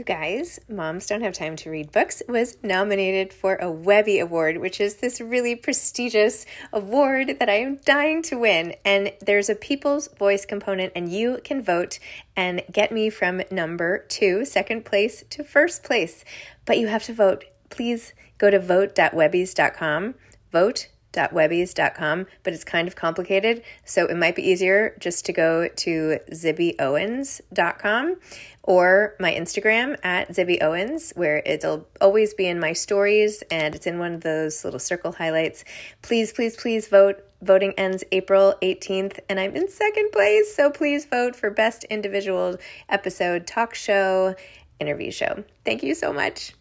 You guys, Moms Don't Have Time to Read Books was nominated for a Webby Award, which is this really prestigious award that I am dying to win. And there's a People's Voice component, and you can vote and get me from number 2, second place, to first place. But you have to vote. Please go to vote.webbies.com. Vote.webbies.com, but it's kind of complicated, so it might be easier just to go to zibbyowens.com or my Instagram at zibbyowens, where it'll always be in my stories and it's in one of those little circle highlights. Please, please, please vote. Voting ends April 18th, and I'm in second place, so please vote for Best Individual Episode Talk Show Interview Show. Thank you so much.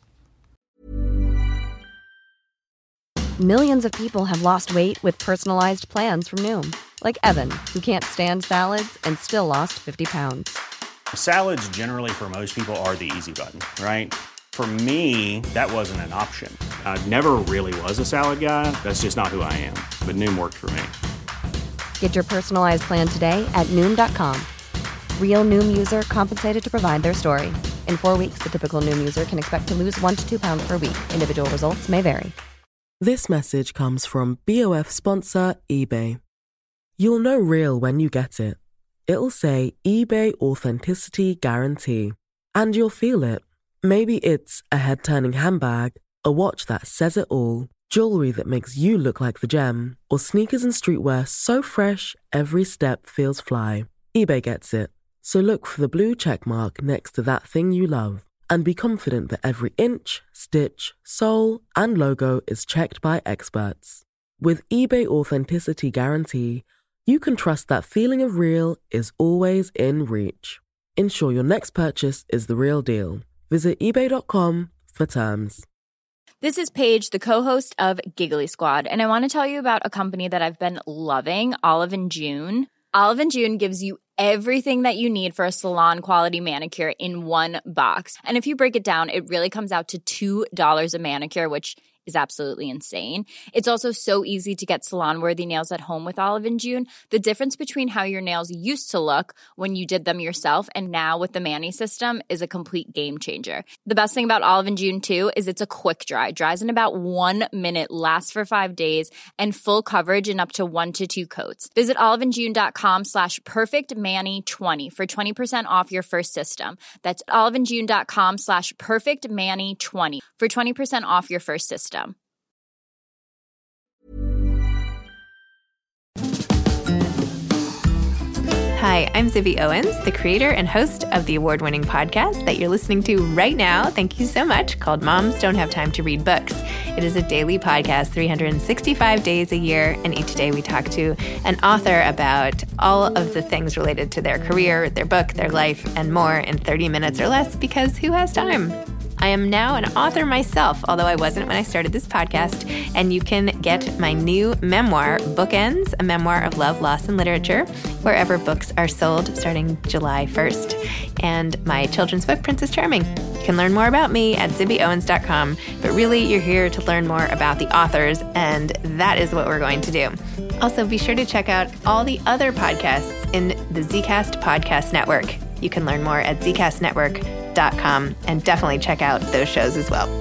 Millions of people have lost weight with personalized plans from Noom. Like Evan, who can't stand salads and still lost 50 pounds. Salads generally for most people are the easy button, right? For me, that wasn't an option. I never really was a salad guy. That's just not who I am. But Noom worked for me. Get your personalized plan today at Noom.com. Real Noom user compensated to provide their story. In 4 weeks, the typical Noom user can expect to lose 1 to 2 pounds per week. Individual results may vary. This message comes from BOF sponsor eBay. You'll know real when you get it. It'll say eBay Authenticity Guarantee. And you'll feel it. Maybe it's a head-turning handbag, a watch that says it all, jewelry that makes you look like the gem, or sneakers and streetwear so fresh every step feels fly. eBay gets it. So look for the blue check mark next to that thing you love. And be confident that every inch, stitch, sole, and logo is checked by experts. With eBay Authenticity Guarantee, you can trust that feeling of real is always in reach. Ensure your next purchase is the real deal. Visit ebay.com for terms. This is Paige, the co-host of Giggly Squad, and I want to tell you about a company that I've been loving, Olive & June. Olive & June gives you everything that you need for a salon-quality manicure in one box. And if you break it down, it really comes out to $2 a manicure, which is absolutely insane. It's also so easy to get salon-worthy nails at home with Olive & June. The difference between how your nails used to look when you did them yourself and now with the Mani system is a complete game changer. The best thing about Olive & June, too, is it's a quick dry. Dries in about 1 minute, lasts for 5 days, and full coverage in up to 1 to 2 coats. Visit oliveandjune.com/perfectmani20 for 20% off your first system. That's oliveandjune.com/perfectmani20 for 20% off your first system. Hi, I'm Zibby Owens, the creator and host of the award-winning podcast that you're listening to right now. Thank you so much, called Moms Don't Have Time to Read Books. It is a daily podcast, 365 days a year, and each day we talk to an author about all of the things related to their career, their book, their life, and more in 30 minutes or less, because who has time? I am now an author myself, although I wasn't when I started this podcast, and you can get my new memoir, Bookends, a memoir of love, loss, and literature, wherever books are sold starting July 1st, and my children's book, Princess Charming. You can learn more about me at zibbyowens.com, but really you're here to learn more about the authors, and that is what we're going to do. Also, be sure to check out all the other podcasts in the Zcast Podcast Network. You can learn more at zcastnetwork.com and definitely check out those shows as well.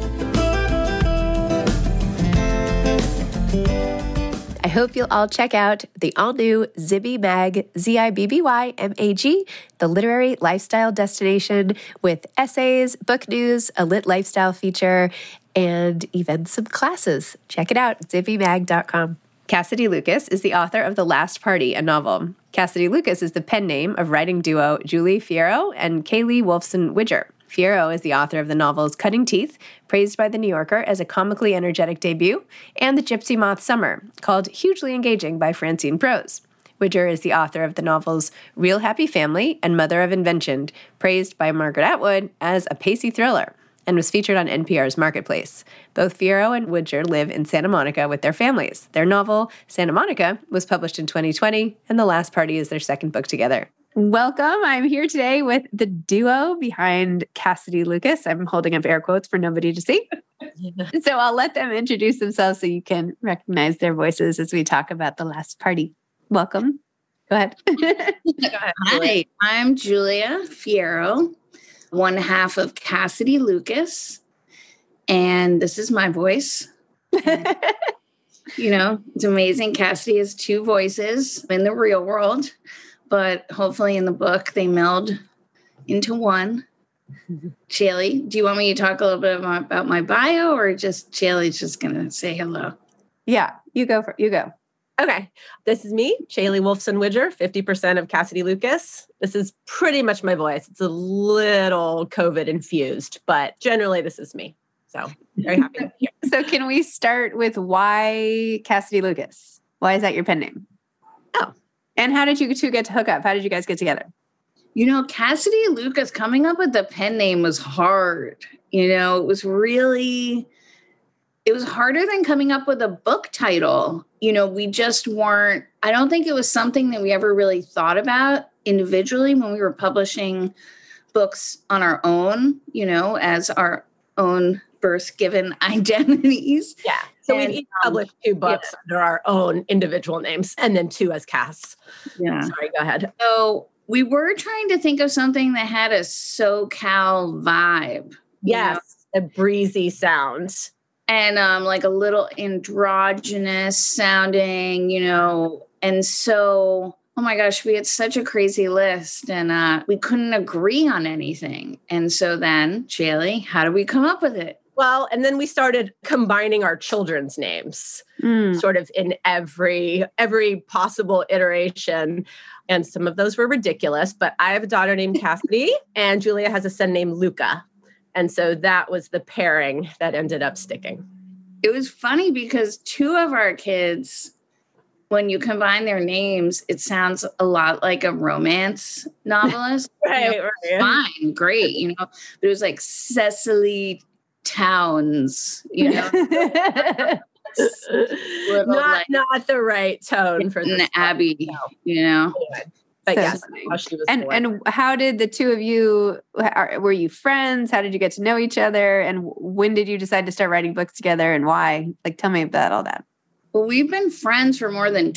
I hope you'll all check out the all-new Zibby Mag, ZIBBY-MAG, the literary lifestyle destination with essays, book news, a lit lifestyle feature, and even some classes. Check it out, zibbymag.com. Cassidy Lucas is the author of The Last Party, a novel. Cassidy Lucas is the pen name of writing duo Julie Fierro and Kaylee Wolfson-Widger. Fierro is the author of the novels Cutting Teeth, praised by The New Yorker as a comically energetic debut, and The Gypsy Moth Summer, called hugely engaging by Francine Prose. Widger is the author of the novels Real Happy Family and Mother of Invention, praised by Margaret Atwood as a pacey thriller, and was featured on NPR's Marketplace. Both Fierro and Widger live in Santa Monica with their families. Their novel, Santa Monica, was published in 2020, and The Last Party is their second book together. Welcome. I'm here today with the duo behind Cassidy Lucas. I'm holding up air quotes for nobody to see. So I'll let them introduce themselves so you can recognize their voices as we talk about The Last Party. Welcome. Go ahead. Hi, I'm Julia Fierro. one half of Cassidy Lucas. And this is my voice. You know, it's amazing. Cassidy has two voices in the real world, but hopefully in the book they meld into one. Shaylee, do you want me to talk a little bit about my bio, or just Shaylee's just going to say hello? Yeah, you go. Okay. This is me, Shaylee Wolfson-Widger, 50% of Cassidy Lucas. This is pretty much my voice. It's a little COVID infused, but generally this is me. So very happy to be here. So can we start with why Cassidy Lucas? Why is that your pen name? Oh. And how did you two get to hook up? How did you guys get together? You know, Cassidy Lucas, coming up with the pen name was hard. You know, it was harder than coming up with a book title. You know, we just weren't, I don't think it was something that we ever really thought about individually when we were publishing books on our own, you know, as our own birth-given identities. Yeah. So we each published 2 books under our own individual names and then 2 as Cass. Yeah. Sorry, go ahead. So we were trying to think of something that had a SoCal vibe. Yes. A breezy sound. And like a little androgynous sounding, you know. And so, oh my gosh, we had such a crazy list and we couldn't agree on anything. And so then, Shaylee, how did we come up with it? Well, and then we started combining our children's names sort of in every possible iteration. And some of those were ridiculous, but I have a daughter named Cassidy and Julia has a son named Luca. And so that was the pairing that ended up sticking. It was funny because 2 of our kids, when you combine their names, it sounds a lot like a romance novelist. Right, you know, right. Fine, great, you know. But it was like Cecily Towns, you know. not the right tone for this. Abby, you know. Anyway, but So yes, funny. how she was And born. and how did the two of you, were you friends? How did you get to know each other? And when did you decide to start writing books together and why? Like, tell me about all that. Well, we've been friends for more than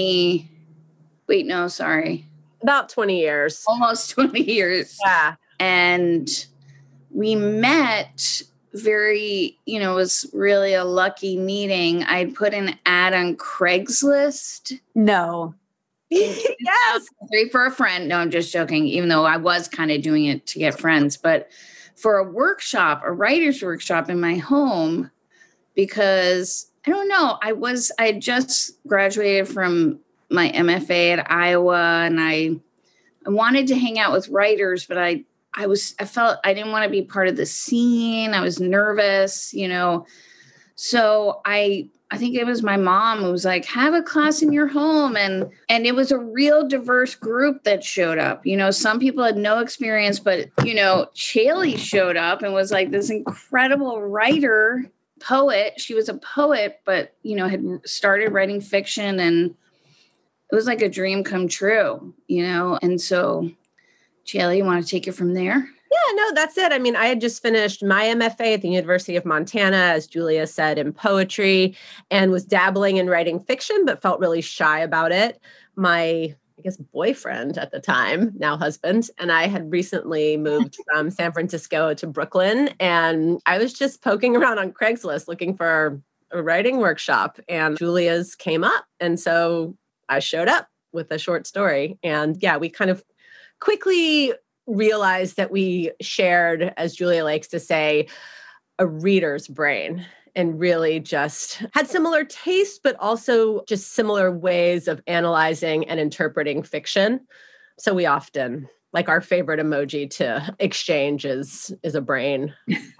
About 20 years. almost 20 years. Yeah. And we met it was really a lucky meeting. I'd put an ad on Craigslist. No. Yes. For a friend. No, I'm just joking, even though I was kind of doing it to get friends, but for a writer's workshop in my home, because I don't know, I had just graduated from my MFA at Iowa and I wanted to hang out with writers, but I felt I didn't want to be part of the scene. I was nervous, you know. So I think it was my mom who was like, have a class in your home. And it was a real diverse group that showed up. You know, some people had no experience, but, you know, Shaylee showed up and was like this incredible writer, poet. She was a poet, but, you know, had started writing fiction and it was like a dream come true, you know. And so, Shaylee, you want to take it from there? Yeah, no, that's it. I mean, I had just finished my MFA at the University of Montana, as Julia said, in poetry, and was dabbling in writing fiction, but felt really shy about it. My, boyfriend at the time, now husband, and I had recently moved from San Francisco to Brooklyn, and I was just poking around on Craigslist looking for a writing workshop, and Julia's came up. And so I showed up with a short story. And yeah, we kind of quickly realized that we shared, as Julia likes to say, a reader's brain and really just had similar tastes, but also just similar ways of analyzing and interpreting fiction. So we often, like, our favorite emoji to exchange is a brain.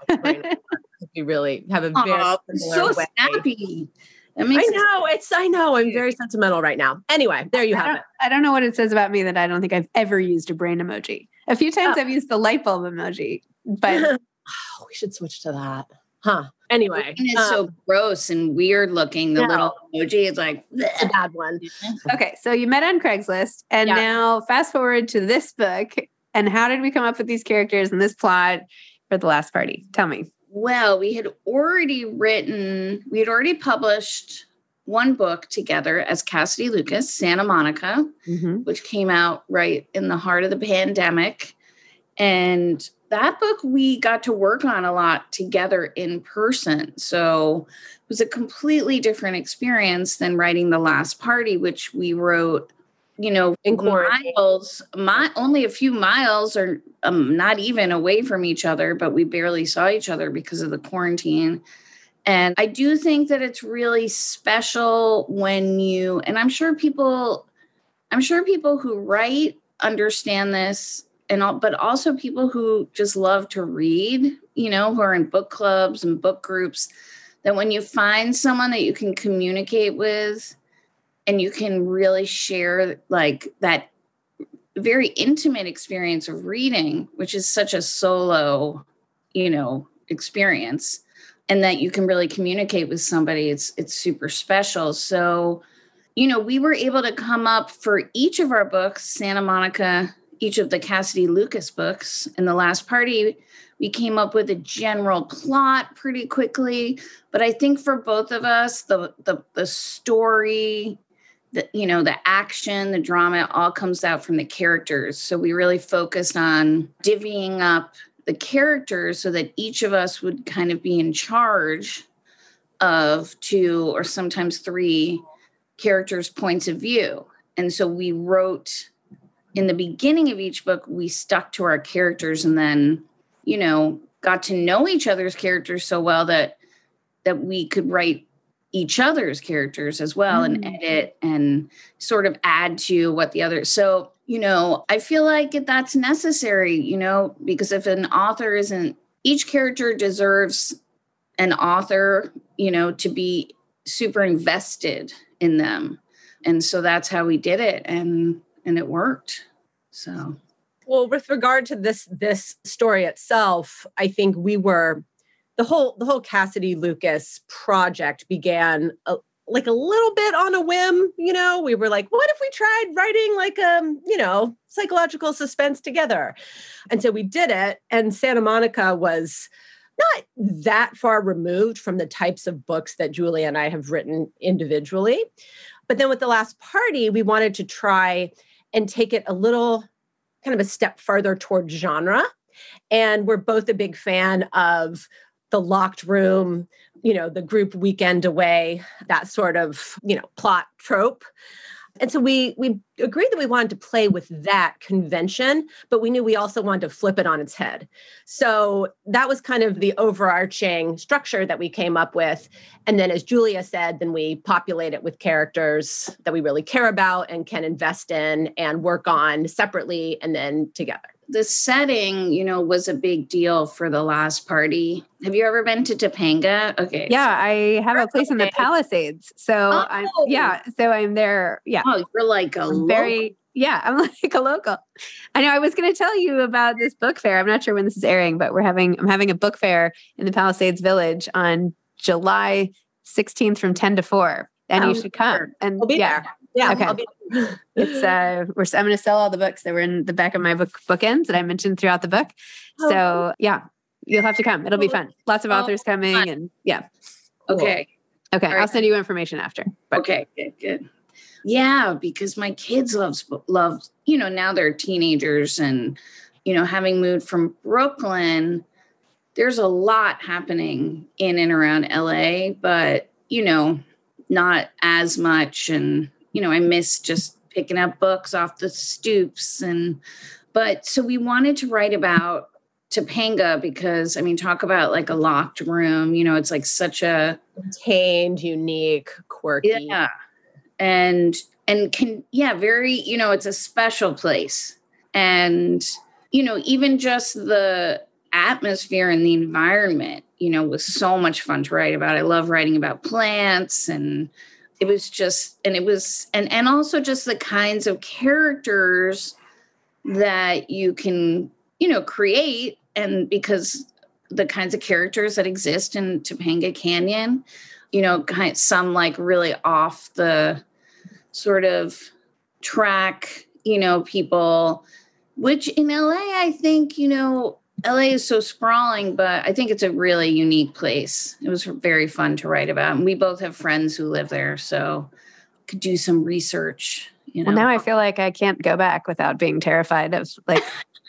We really have a very similar way. Snappy. I know. I'm very sentimental right now. Anyway, there you have it. I don't know what it says about me that I don't think I've ever used a brain emoji. A few times I've used the light bulb emoji, but we should switch to that. Huh. Anyway. It's so gross and weird looking. The little emoji is like a bad one. Okay. So you met on Craigslist and now fast forward to this book. And how did we come up with these characters and this plot for The Last Party? Tell me. Well, we had already published one book together as Cassidy Lucas, Santa Monica, which came out right in the heart of the pandemic. And that book we got to work on a lot together in person. So it was a completely different experience than writing The Last Party, which we wrote, in quarantine. Only a few miles or not even away from each other, but we barely saw each other because of the quarantine. And I do think that it's really special when and I'm sure people who write understand this, but also people who just love to read, who are in book clubs and book groups, that when you find someone that you can communicate with and you can really share like that very intimate experience of reading, which is such a solo, experience, and that you can really communicate with somebody, it's super special. So, we were able to come up for each of our books, Santa Monica, each of the Cassidy Lucas books, and The Last Party, we came up with a general plot pretty quickly. But I think for both of us, the story, the action, the drama, it all comes out from the characters. So we really focused on divvying up the characters so that each of us would kind of be in charge of 2 or sometimes 3 characters' points of view. And so we wrote in the beginning of each book, we stuck to our characters and then, got to know each other's characters so well that we could write each other's characters as well and edit and sort of add to what the other. So, I feel like that's necessary, because if an author each character deserves an author, to be super invested in them. And so that's how we did it. And it worked. So. Well, with regard to this story itself, I think the whole Cassidy Lucas project began a little bit on a whim. We were like, what if we tried writing like psychological suspense together? And so we did it. And Santa Monica was not that far removed from the types of books that Julia and I have written individually. But then with The Last Party, we wanted to try and take it a little kind of a step further toward genre. And we're both a big fan of the locked room, the group weekend away, that sort of, plot trope. And so we agreed that we wanted to play with that convention, but we knew we also wanted to flip it on its head. So that was kind of the overarching structure that we came up with. And then, as Julia said, then we populate it with characters that we really care about and can invest in and work on separately and then together. The setting, was a big deal for The Last Party. Have you ever been to Topanga? Okay. Yeah, I have a place in the Palisades. So I'm there. Yeah. Oh, you're like a local. I'm like a local. I know I was going to tell you about this book fair. I'm not sure when this is airing, but I'm having a book fair in the Palisades Village on July 16th from 10 to 4. And you should come. And we'll be there. Yeah. Okay. It's I'm going to sell all the books that were in the back of my bookends that I mentioned throughout the book. So you'll have to come. It'll be fun. Lots of authors coming and yeah. Okay. Okay. Right. I'll send you information after. But. Okay. Good. Yeah. Because my kids love, now they're teenagers and, having moved from Brooklyn, there's a lot happening in and around LA, but, not as much. And, I miss just picking up books off the stoops. So we wanted to write about Topanga because, talk about like a locked room, it's like such a contained, unique, quirky. Yeah. And very, it's a special place. And, even just the atmosphere and the environment, was so much fun to write about. I love writing about plants and it was just, and also just the kinds of characters that you can, create. And because the kinds of characters that exist in Topanga Canyon, some like really off the sort of track, people, which in LA, I think, LA is so sprawling, but I think it's a really unique place. It was very fun to write about. And we both have friends who live there, so could do some research. Well, now I feel like I can't go back without being terrified of like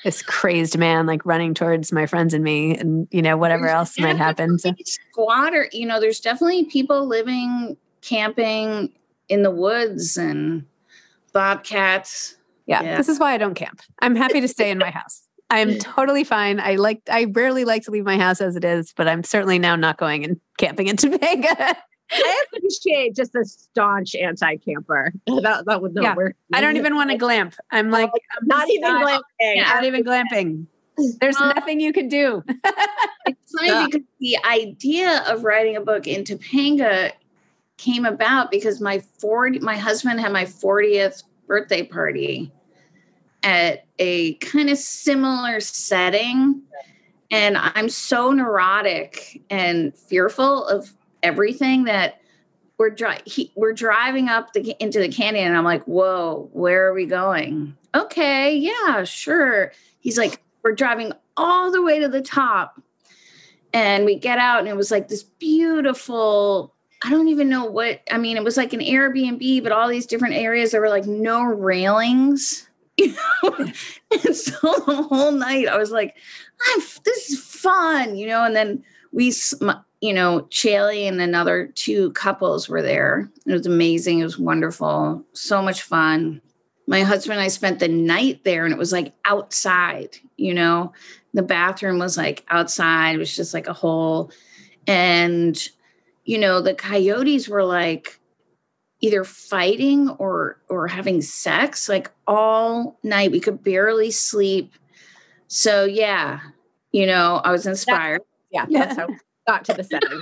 this crazed man like running towards my friends and me and, whatever else might happen. So. Squatter, there's definitely people living, camping in the woods and bobcats. Yeah, this is why I don't camp. I'm happy to stay in my house. I'm totally fine. I rarely like to leave my house as it is, but I'm certainly now not going and camping in Topanga. I appreciate just a staunch anti-camper. That would not work. I don't even want to glamp. I'm like, I'm not even glamping. Not even glamping. There's nothing you can do. It's funny because the idea of writing a book in Topanga came about because my husband had my 40th birthday party at a kind of similar setting. And I'm so neurotic and fearful of everything that we're driving up into the canyon. And I'm like, whoa, where are we going? Okay, yeah, sure. He's like, we're driving all the way to the top. And we get out and it was like this beautiful, I don't even know it was like an Airbnb, but all these different areas, there were like no railings, And so the whole night I was like, this is fun, and then we, Chaley and another 2 couples were there. It was amazing. It was wonderful. So much fun. My husband and I spent the night there and it was like outside, the bathroom was like outside. It was just like a hole. And, the coyotes were like either fighting or having sex like all night. We could barely sleep. So yeah, I was inspired. That's how we got to the setting.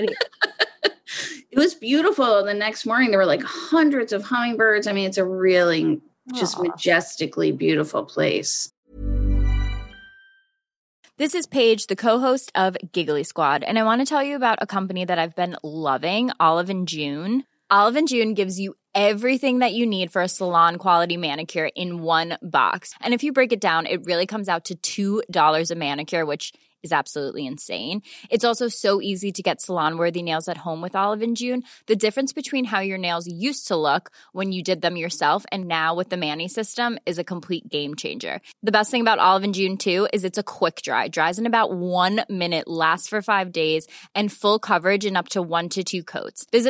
It was beautiful. The next morning there were like hundreds of hummingbirds. I mean, it's a really just majestically beautiful place. This is Paige, the co-host of Giggly Squad, and I want to tell you about a company that I've been loving, Olive & June. Olive & June gives you everything that you need for a salon-quality manicure in one box. And if you break it down, it really comes out to $2 a manicure, which is absolutely insane. It's also so easy to get salon-worthy nails at home with Olive & June. The difference between how your nails used to look when you did them yourself and now with the Mani system is a complete game changer. The best thing about Olive & June, too, is it's a quick dry. Dries in about 1 minute, lasts for 5 days, and full coverage in up to 1 to 2 coats. Visit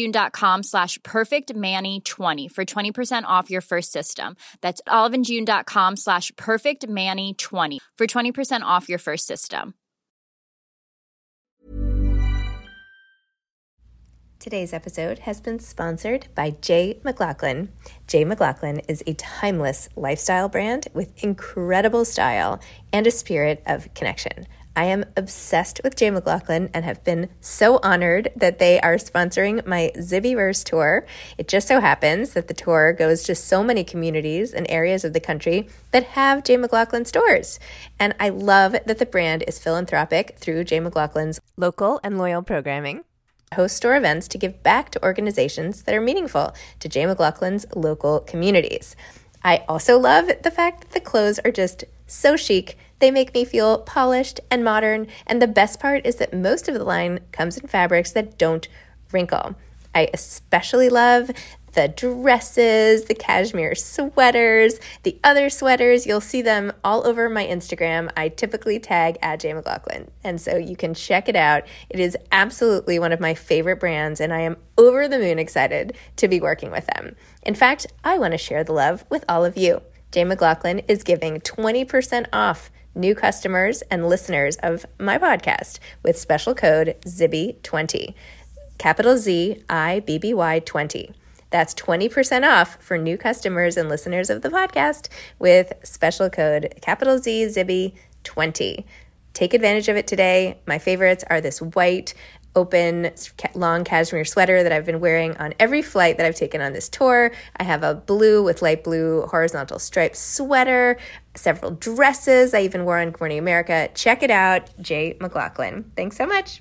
oliveandjune.com/perfectmani20 for 20% off your first system. That's oliveandjune.com/perfectmani20 for 20% off your first system. Today's episode has been sponsored by J. McLaughlin. J. McLaughlin is a timeless lifestyle brand with incredible style and a spirit of connection. I am obsessed with J. McLaughlin and have been so honored that they are sponsoring my Zibbyverse tour. It just so happens that the tour goes to so many communities and areas of the country that have J. McLaughlin stores. And I love that the brand is philanthropic through J. McLaughlin's local and loyal programming. Host store events to give back to organizations that are meaningful to J. McLaughlin's local communities. I also love the fact that the clothes are just so chic. They make me feel polished and modern, and the best part is that most of the line comes in fabrics that don't wrinkle. I especially love the dresses, the cashmere sweaters, the other sweaters. You'll see them all over my Instagram. I typically tag @JMcLaughlin, and so you can check it out. It is absolutely one of my favorite brands, and I am over the moon excited to be working with them. In fact, I want to share the love with all of you. J. McLaughlin is giving 20% off new customers and listeners of my podcast with special code ZIBBY20, capital ZIBBY 20. That's 20% off for new customers and listeners of the podcast with special code capital Z ZIBBY20. Take advantage of it today. My favorites are this white, open, long cashmere sweater that I've been wearing on every flight that I've taken on this tour. I have a blue with light blue horizontal striped sweater, several dresses I even wore on Good Morning America. Check it out, J. McLaughlin. Thanks so much.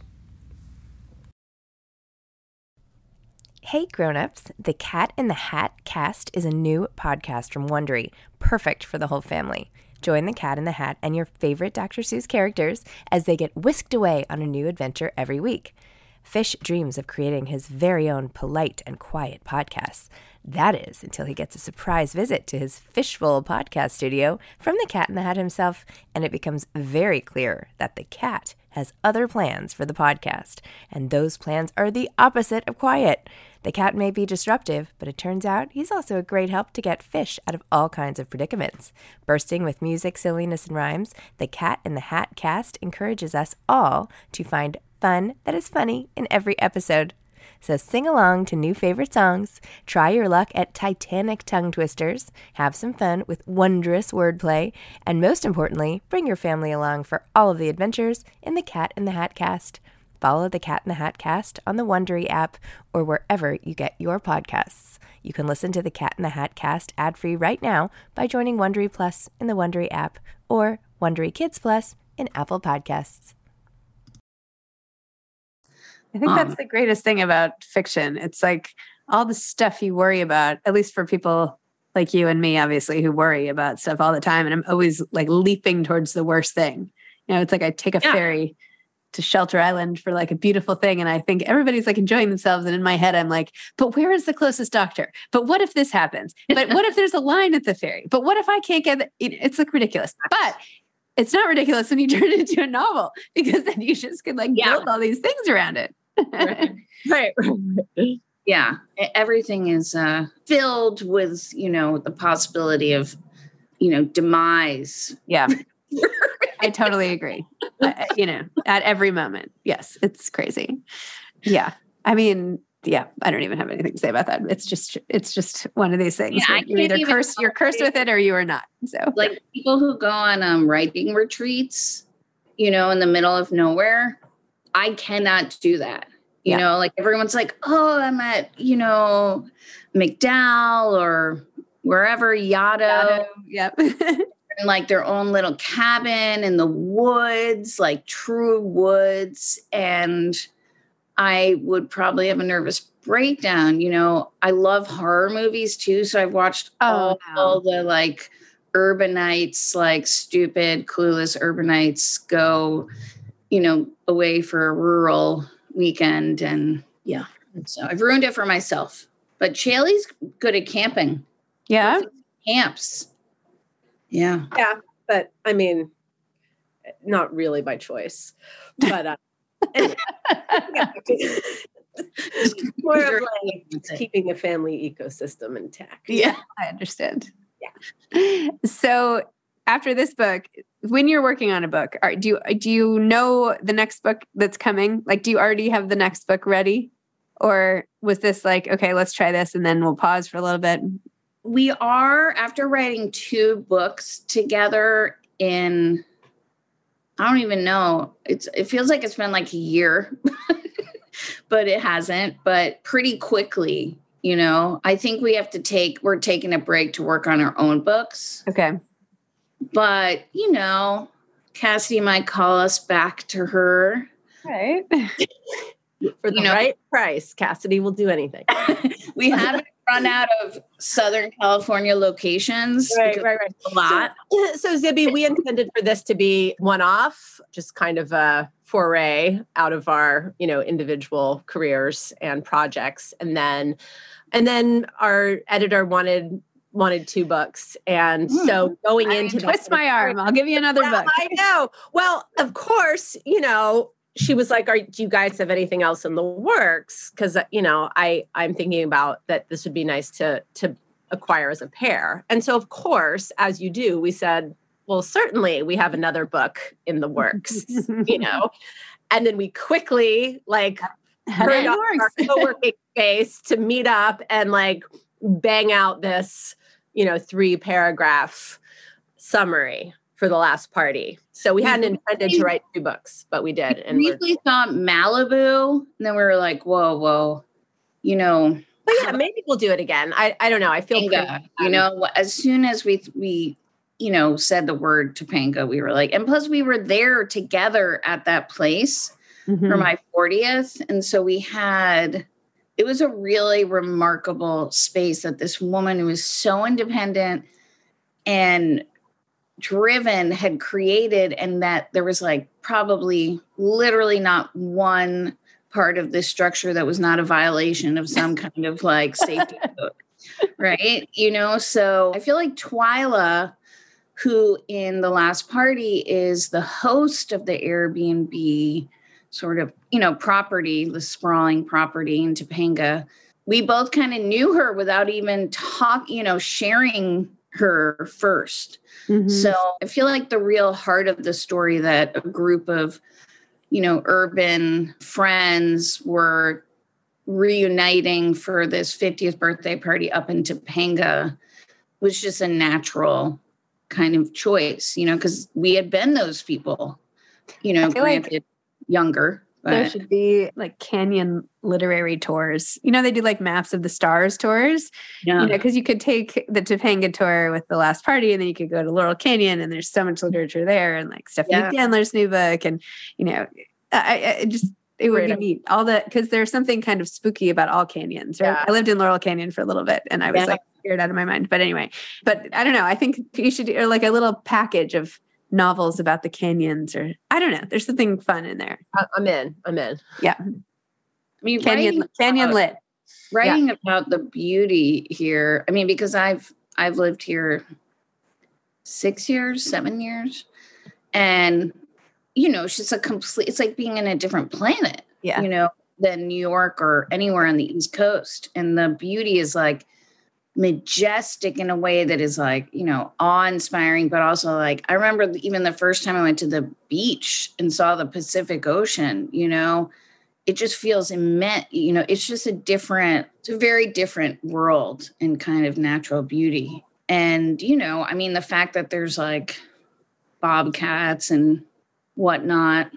Hey grown-ups, the Cat in the Hat cast is a new podcast from Wondery, perfect for the whole family. Join the Cat in the Hat and your favorite Dr. Seuss characters as they get whisked away on a new adventure every week. Fish dreams of creating his very own polite and quiet podcasts. That is, until he gets a surprise visit to his Fishbowl podcast studio from the Cat in the Hat himself, and it becomes very clear that the cat has other plans for the podcast, and those plans are the opposite of quiet. The cat may be disruptive, but it turns out he's also a great help to get Fish out of all kinds of predicaments. Bursting with music, silliness, and rhymes, the Cat in the Hat cast encourages us all to find fun that is funny in every episode. So sing along to new favorite songs, try your luck at Titanic tongue twisters, have some fun with wondrous wordplay, and most importantly, bring your family along for all of the adventures in the Cat in the Hat cast. Follow the Cat in the Hat cast on the Wondery app or wherever you get your podcasts. You can listen to the Cat in the Hat cast ad-free right now by joining Wondery Plus in the Wondery app or Wondery Kids Plus in Apple Podcasts. I think that's the greatest thing about fiction. It's like all the stuff you worry about, at least for people like you and me, obviously, who worry about stuff all the time. And I'm always like leaping towards the worst thing. You know, it's like I take a ferry to Shelter Island for like a beautiful thing. And I think everybody's like enjoying themselves. And in my head, I'm like, but where is the closest doctor? But what if this happens? But what if there's a line at the ferry? But what if I can't get it's like ridiculous. But it's not ridiculous when you turn it into a novel, because then you just could like build all these things around it. Right. Yeah. Everything is filled with, the possibility of, demise. Yeah. I totally agree. At every moment. Yes. It's crazy. Yeah. I mean, I don't even have anything to say about that. It's just one of these things. Yeah, you're either you're cursed with it or you are not. So like people who go on writing retreats, in the middle of nowhere, I cannot do that. You know, like everyone's like, oh, I'm at, McDowell or wherever, Yaddo. Yep. And like their own little cabin in the woods, like true woods. And I would probably have a nervous breakdown. I love horror movies too. So I've watched all the like urbanites, like stupid, clueless urbanites go, away for a rural weekend. And so I've ruined it for myself. But Chaley's good at camping. Yeah. Camps. Yeah. Yeah. But I mean, not really by choice, but more of like keeping a family ecosystem intact. Yeah. I understand. Yeah. So after this book, when you're working on a book, do you know the next book that's coming? Like, do you already have the next book ready? Or was this like, okay, let's try this and then we'll pause for a little bit? We are, after writing 2 books together I don't even know. It feels like it's been like a year, but it hasn't, but pretty quickly, I think we're taking a break to work on our own books. Okay. But, Cassidy might call us back to her. Right. For the right price, Cassidy will do anything. We haven't run out of Southern California locations. Right. A lot. So Zibby, we intended for this to be one-off, just kind of a foray out of our, individual careers and projects. And then our editor wanted 2 books. And so going into twist my arm, I'll give you another book. I know. Well, of course, she was like, do you guys have anything else in the works? Because, I'm thinking about that this would be nice to acquire as a pair. And so, of course, as you do, we said, well, certainly we have another book in the works, And then we quickly hurried off our co-working space to meet up and bang out this, 3-paragraph summary for the last party. So we hadn't intended to write 2 books, but we did. And we briefly thought Malibu, and then we were like, whoa, But yeah, maybe we'll do it again. I don't know. I feel as soon as we said the word Topanga, we were like, and plus we were there together at that place for my 40th. And so it was a really remarkable space that this woman who was so independent and driven had created, and that there was probably literally not one part of this structure that was not a violation of some kind of like safety code, right? You know, so I feel like Twyla, who in The Last Party is the host of the Airbnb sort of, you know, property, the sprawling property in Topanga, we both kind of knew her without even sharing her first. Mm-hmm. So I feel like the real heart of the story that a group of, you know, urban friends were reuniting for this 50th birthday party up in Topanga was just a natural kind of choice, you know, because we had been those people, you know, granted younger. But there should be like canyon literary tours. You know, they do like Maps of the Stars tours, you know, because you could take the Topanga tour with The Last Party and then you could go to Laurel Canyon and there's so much literature there and like Stephanie Chandler's new book. And, you know, it would be neat. All that, because there's something kind of spooky about all canyons, right? Yeah. I lived in Laurel Canyon for a little bit and I was like scared out of my mind. But anyway, I don't know. I think you should do like a little package of novels about the canyons, or I don't know. There's something fun in there. I'm in. Yeah. I mean, canyon lit. Writing about the beauty here. I mean, because I've lived here 7 years, and you know, it's just it's like being in a different planet. Yeah. You know, than New York or anywhere on the East Coast, and the beauty is like majestic in a way that is like, you know, awe-inspiring, but also like, I remember even the first time I went to the beach and saw the Pacific Ocean, you know, it just feels immense, you know, it's just it's a very different world in kind of natural beauty. And, you know, I mean, the fact that there's like bobcats and whatnot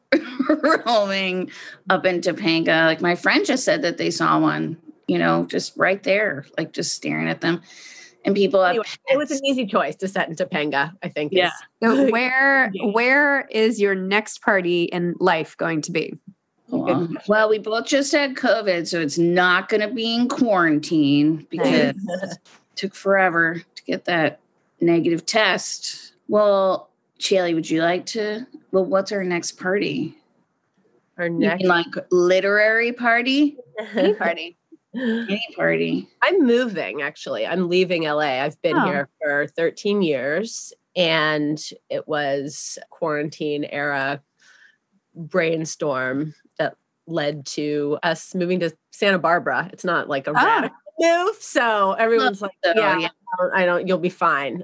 roaming up in Topanga, like my friend just said that they saw one, you know, just right there, like just staring at them. And people anyway, it was an easy choice to set in Topanga, I think. Yeah. So where is your next party in life going to be? Well, we both just had COVID, so it's not going to be in quarantine because it took forever to get that negative test. Well, Chaley, would you like to? Well, what's our next party? Our next, you mean like literary party? Any party. Any party. I'm moving, actually. I'm leaving LA. I've been here for 13 years, and it was quarantine era brainstorm that led to us moving to Santa Barbara. It's not like a radical move, so everyone's you'll be fine.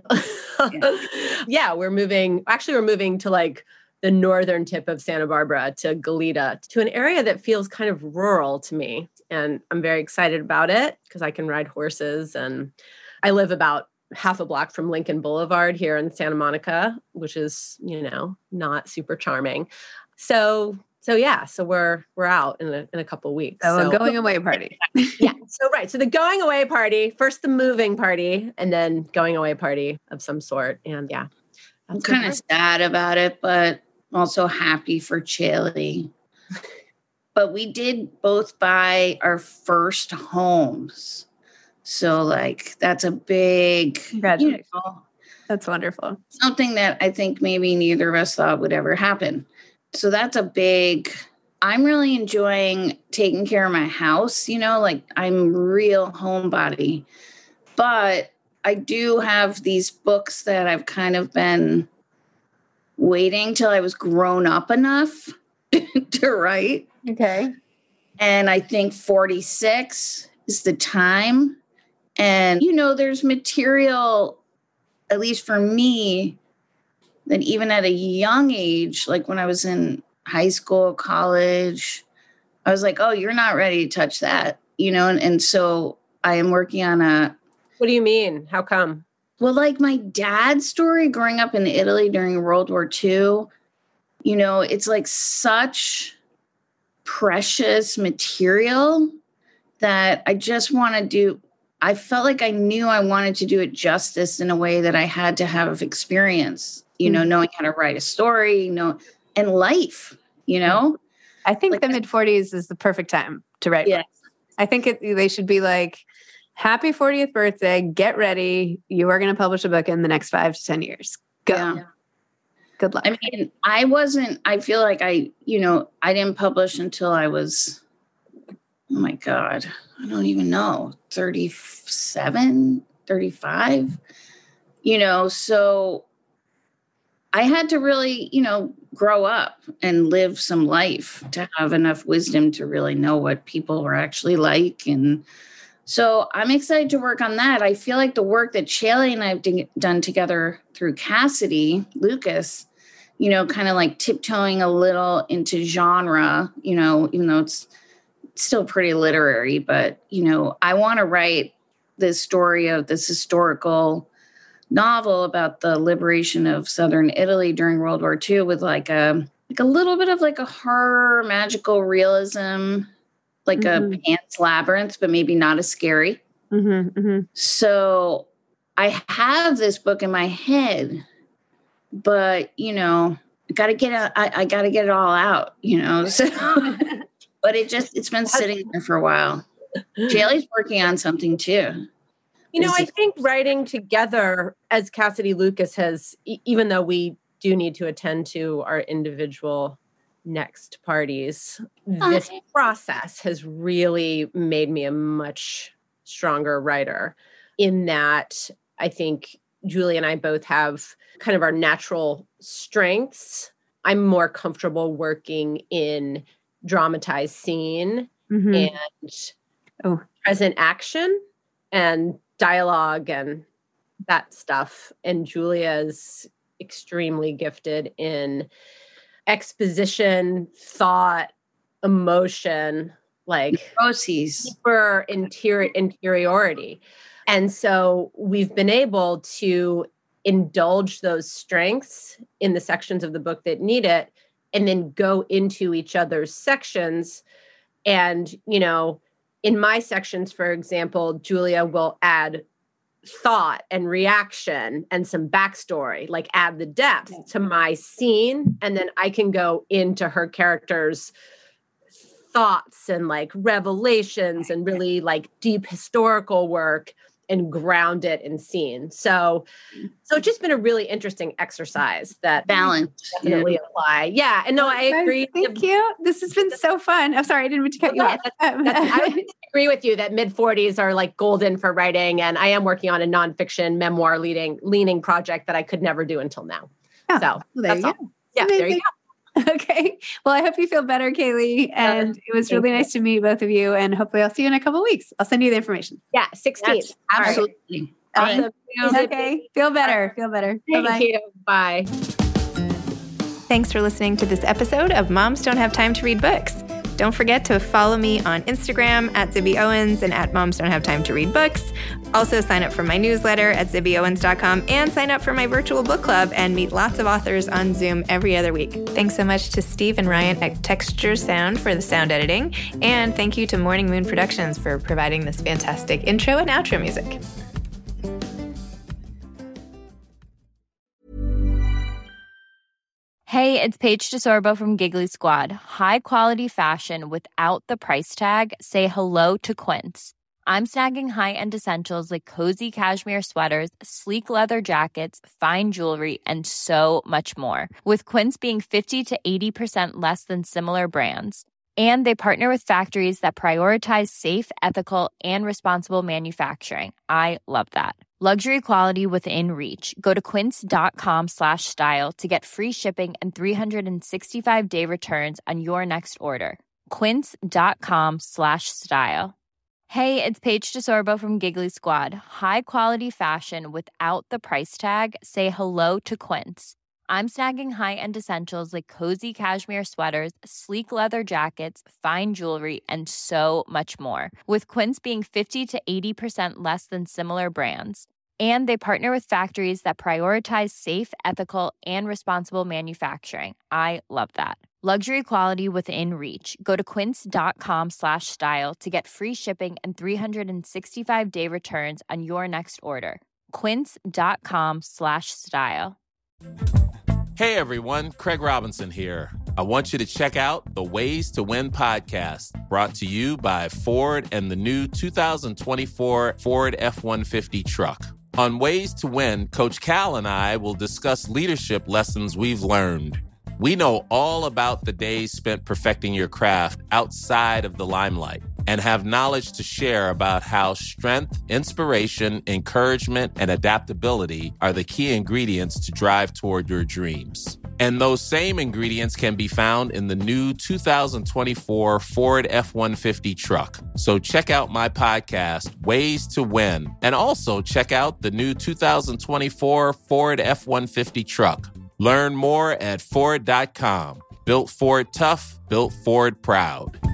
We're moving to like the northern tip of Santa Barbara, to Goleta, to an area that feels kind of rural to me. And I'm very excited about it because I can ride horses. And I live about half a block from Lincoln Boulevard here in Santa Monica, which is, you know, not super charming. So we're out in a couple of weeks. So a going away party. So the going away party, first the moving party, and then going away party of some sort. And I'm kind of sad about it, but also happy for Chaley. But we did both buy our first homes. So like, that's a big, congratulations. That's wonderful. Something that I think maybe neither of us thought would ever happen. So that's a big, I'm really enjoying taking care of my house, you know, like I'm real homebody, but I do have these books that I've kind of been waiting till I was grown up enough to write. Okay. And I think 46 is the time. And, you know, there's material, at least for me, that even at a young age, like when I was in high school, college, I was like, oh, you're not ready to touch that, you know? And so I am working on What do you mean? How come? Well, like my dad's story growing up in Italy during World War II, you know, it's like such precious material that I just want to do. I felt like I knew I wanted to do it justice in a way that I had to have experience, you know, knowing how to write a story, and life, you know. I think like the mid-40s is the perfect time to write books. I think they should be like, happy 40th birthday, get ready. You are going to publish a book in the next 5 to 10 years. Go. Good luck. I mean, I feel like I didn't publish until I was, oh my God, I don't even know, 37, 35, so I had to really, grow up and live some life to have enough wisdom to really know what people were actually like. And so I'm excited to work on that. I feel like the work that Shaylee and I have done together through Cassidy Lucas, kind of like tiptoeing a little into genre, even though it's still pretty literary, but, I want to write this story of this historical novel about the liberation of Southern Italy during World War II with like a little bit of like a horror, magical realism, like a Pan's Labyrinth, but maybe not as scary. So I have this book in my head, but I got to get it all out, so, but it's been sitting there for a while. Shaylee's working on something too. I think writing together as Cassidy Lucas has, even though we do need to attend to our individual next parties, this process has really made me a much stronger writer, in that I think Julie and I both have kind of our natural strengths. I'm more comfortable working in dramatized scene and present action and dialogue and that stuff. And Julia's extremely gifted in exposition, thought, emotion, like deeper interiority. And so we've been able to indulge those strengths in the sections of the book that need it, and then go into each other's sections. And, in my sections, for example, Julia will add thought and reaction and some backstory, like add the depth to my scene. And then I can go into her character's thoughts and like revelations and really like deep historical work and ground it in scene. So it's just been a really interesting exercise that balance definitely apply. Yeah. And no, I agree. Thank you. This has been so fun. I'm sorry, I didn't mean to cut you off. I agree with you that mid-40s are like golden for writing. And I am working on a nonfiction memoir leaning project that I could never do until now. Oh, so that's all. Yeah, there you go. Okay. Well, I hope you feel better, Kaylee. And it was really nice to meet both of you. And hopefully I'll see you in a couple of weeks. I'll send you the information. Yeah, 16th. Absolutely. Awesome. Okay. Feel better. Bye-bye. Thank you. Bye. Thanks for listening to this episode of Moms Don't Have Time to Read Books. Don't forget to follow me on Instagram at Zibby Owens and at Moms Don't Have Time to Read Books. Also sign up for my newsletter at zibbyowens.com and sign up for my virtual book club and meet lots of authors on Zoom every other week. Thanks so much to Steve and Ryan at Texture Sound for the sound editing. And thank you to Morning Moon Productions for providing this fantastic intro and outro music. Hey, it's Paige DeSorbo from Giggly Squad. High quality fashion without the price tag. Say hello to Quince. I'm snagging high-end essentials like cozy cashmere sweaters, sleek leather jackets, fine jewelry, and so much more. With Quince being 50 to 80% less than similar brands. And they partner with factories that prioritize safe, ethical, and responsible manufacturing. I love that. Luxury quality within reach. Go to quince.com/style to get free shipping and 365-day returns on your next order. Quince.com/style. Hey, it's Paige DeSorbo from Giggly Squad. High quality fashion without the price tag. Say hello to Quince. I'm snagging high-end essentials like cozy cashmere sweaters, sleek leather jackets, fine jewelry, and so much more. With Quince being 50 to 80% less than similar brands. And they partner with factories that prioritize safe, ethical, and responsible manufacturing. I love that. Luxury quality within reach. Go to quince.com/style to get free shipping and 365-day returns on your next order. Quince.com/style. Hey everyone, Craig Robinson here. I want you to check out the Ways to Win podcast, brought to you by Ford and the new 2024 Ford F-150 truck. On Ways to Win, Coach Cal and I will discuss leadership lessons we've learned. We know all about the days spent perfecting your craft outside of the limelight and have knowledge to share about how strength, inspiration, encouragement, and adaptability are the key ingredients to drive toward your dreams. And those same ingredients can be found in the new 2024 Ford F-150 truck. So check out my podcast, Ways to Win, and also check out the new 2024 Ford F-150 truck. Learn more at Ford.com. Built Ford tough, built Ford proud.